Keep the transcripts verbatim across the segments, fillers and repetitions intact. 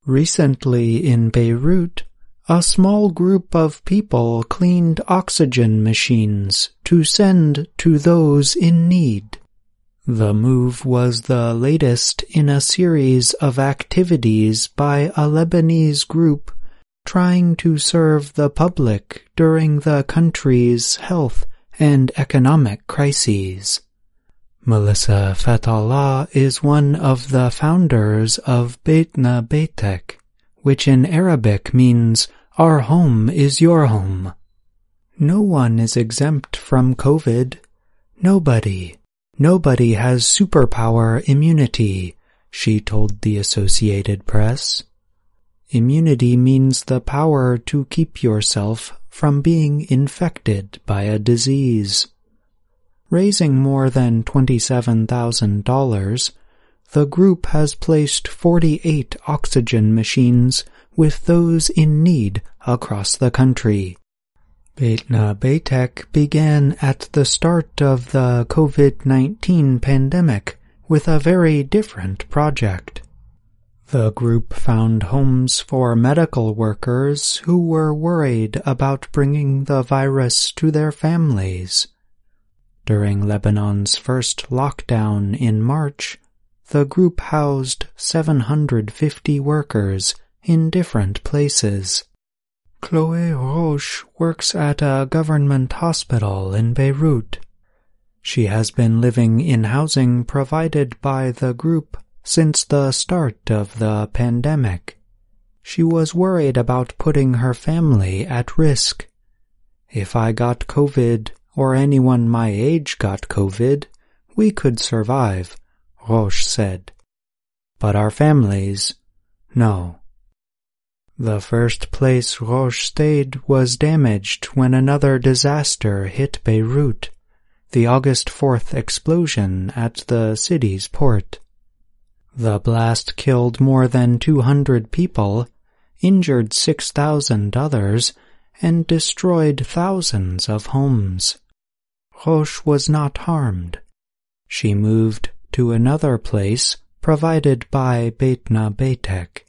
Recently in Beirut, a small group of people cleaned oxygen machines to send to those in need. The move was the latest in a series of activities by a Lebanese group trying to serve the public during the country's health and economic crises. Melissa Fathallah is one of the founders of Beitna Beitek, which in Arabic means, "Our home is your home." No one is exempt from COVID. Nobody. Nobody has superpower immunity, she told the Associated Press. Immunity means the power to keep yourself from being infected by a disease. Raising more than twenty-seven thousand dollars, the group has placed forty-eight oxygen machines with those in need across the country. Beitna Beitek began at the start of the COVID nineteen pandemic with a very different project. The group found homes for medical workers who were worried about bringing the virus to their families. During Lebanon's first lockdown in March, the group housed seven hundred fifty workers in different places. Chloé Roche works at a government hospital in Beirut. She has been living in housing provided by the group since the start of the pandemic. She was worried about putting her family at risk. "If I got COVID, or anyone my age got COVID, we could survive," Roche said. "But our families, no." The first place Roche stayed was damaged when another disaster hit Beirut, the August fourth explosion at the city's port. The blast killed more than two hundred people, injured six thousand others, and destroyed thousands of homes. Roche was not harmed. She moved to another place provided by Beitna Beitek.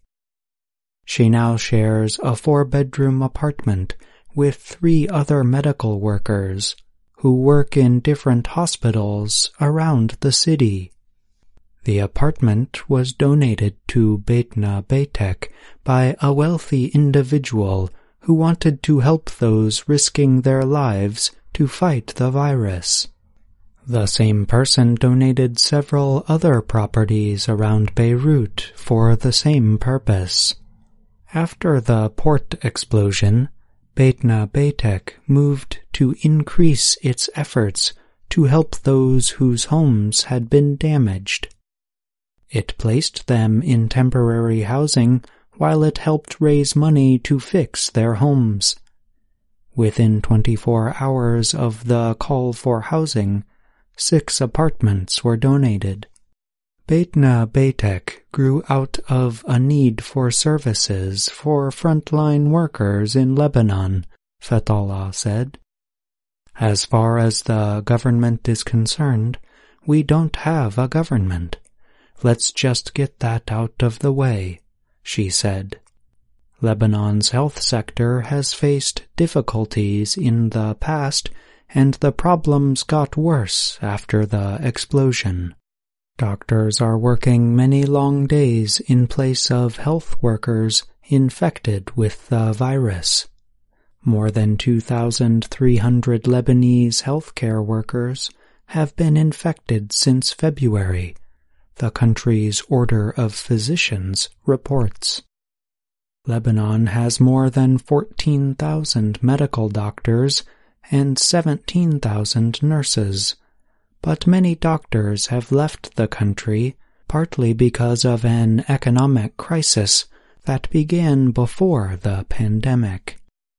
She now shares a four-bedroom apartment with three other medical workers who work in different hospitals around the city. The apartment was donated to Beitna Beitek by a wealthy individual who wanted to help those risking their lives to fight the virus. The same person donated several other properties around Beirut for the same purpose. After the port explosion, Beitna Beitek moved to increase its efforts to help those whose homes had been damaged. It placed them in temporary housing while it helped raise money to fix their homes. Within twenty-four hours of the call for housing, six apartments were donated. Beitna Beitek grew out of a need for services for frontline workers in Lebanon, Fathallah said. "As far as the government is concerned, we don't have a government. Let's just get that out of the way," she said. Lebanon's health sector has faced difficulties in the past, and the problems got worse after the explosion. Doctors are working many long days in place of health workers infected with the virus. More than two thousand three hundred Lebanese healthcare workers have been infected since February, the country's Order of Physicians reports. Lebanon has more than fourteen thousand medical doctors and seventeen thousand nurses, but many doctors have left the country partly because of an economic crisis that began before the pandemic.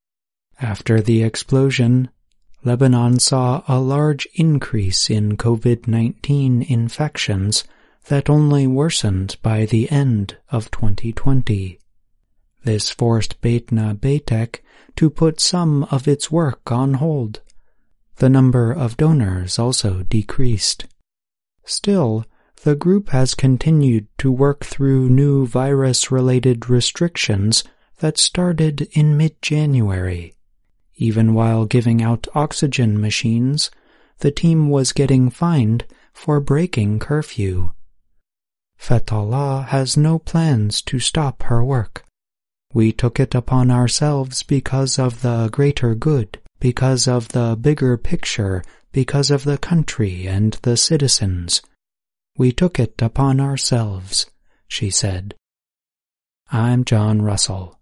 After the explosion, Lebanon saw a large increase in COVID nineteen infections that only worsened by the end of twenty twenty. This forced Beitna Beitek to put some of its work on hold. The number of donors also decreased. Still, the group has continued to work through new virus-related restrictions that started in mid-January. Even while giving out oxygen machines, the team was getting fined for breaking curfew. Fetullah has no plans to stop her work. We took it upon ourselves because of the greater good, because of the bigger picture, because of the country and the citizens. We took it upon ourselves, she said. I'm John Russell.